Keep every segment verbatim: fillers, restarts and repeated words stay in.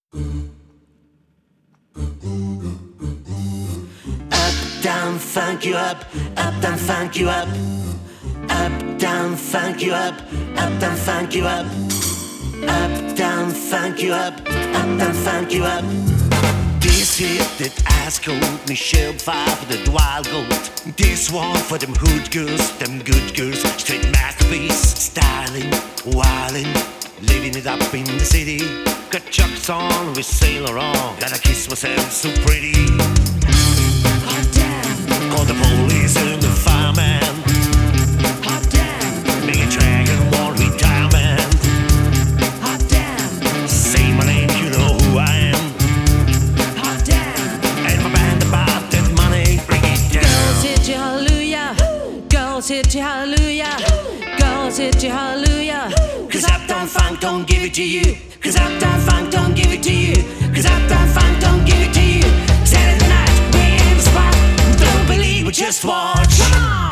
Up, down, funk you up. Up, down, funk you up. Up, down, funk you up. Up, down, funk you up. Up, down, funk you up. Up, down, funk you up. This hit that ice cold Michelle Pfeiffer, that wild goat. This one for them hood girls, them good girls. Straight masterpiece, styling, wilding, living it up in the city. Got chucks on, we sail around. Gotta kiss myself so pretty. Hot damn. Call the police and the fireman. Hot damn. Make a dragon want retirement. Hot damn. Say my name, you know who I am. Hot damn. And my band about that money, bring it down. Girls hit you hallelujah. Girls hit you hallelujah. Girls hit you hallelujah. Cause Uptown Funk don't give it to you. Cause Uptown Funk don't give it to you. Cause Uptown Funk don't give it to you. Saturday night, we in the spot. Don't believe it, just watch. Come on.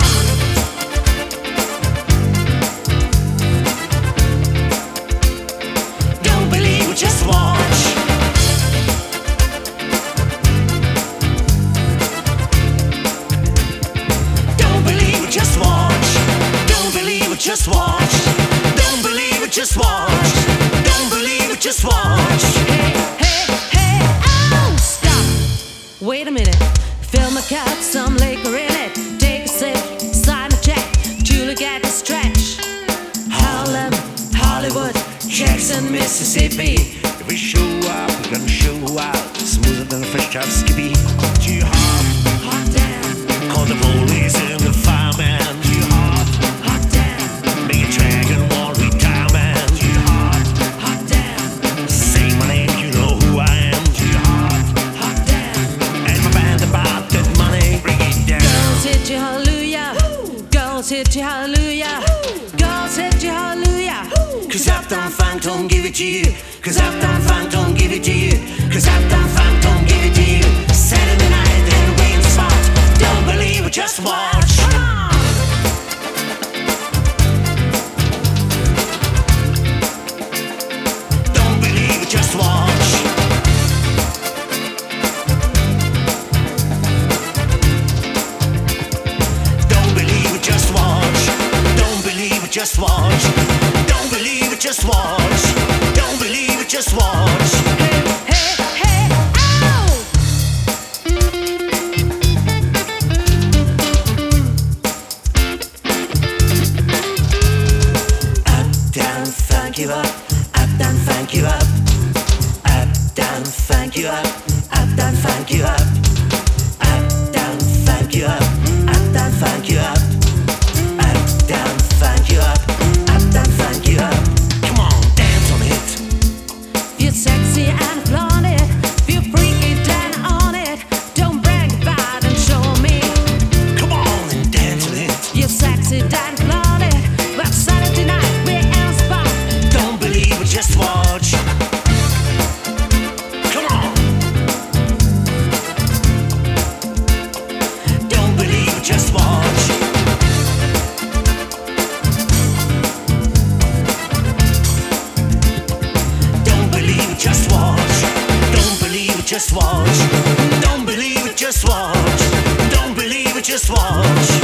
Don't believe it, just watch. Don't believe it, just watch. Don't believe it, just watch. Don't believe it, just watch. Don't believe it, just watch. Hey, hey, hey, oh, stop. Wait a minute. Fill my cup, some liquor in it. Take a sip, sign a check. Julie got the stretch. Harlem, Hollywood, Jackson, Mississippi. If we show up, we're gonna show out. Smoother than a fresh drop skippy. Too hot, Hot damn. call the police and the fireman. Too hot, Hot damn. make a dragon want retirement. Too hot, Hot damn. say my name, you know who I am. Too hot, Hot damn. and my band about that money, bring it down. Girls hit you hallelujah. Girls hit you hallelujah. Girls hit you hallelujah. Cause Uptown Funk don't give it to you. Cause Uptown Funk don't give it to you. Cause Uptown Funk don't give it to you. Saturday night and we in the spot. Don't believe it, just watch. Come on. Don't believe it, just watch. Don't believe it, just watch. Don't believe it, just watch. Don't believe it, just watch. Don't believe it, just watch. Hey, hey, hey, ow! Up, down, funk you up. Up, down, funk you up. Up, down, funk you up. Up, down, funk you up. Up, down, funk you up. Up, down, funk you up. Up, down, funk you up. Up, down, funk you up. Come on, dance on it. Feel sexy and flaunt it. Feel freaky down on it. Don't brag about and show me. Come on and dance on it. Feel sexy down flaunt it. But Saturday night we're in a spot. Don't believe it, just watch. Come on. Don't believe it, just watch. Don't believe it, just watch. Don't believe it, just watch. Don't believe it, just watch. Don't believe it, just watch.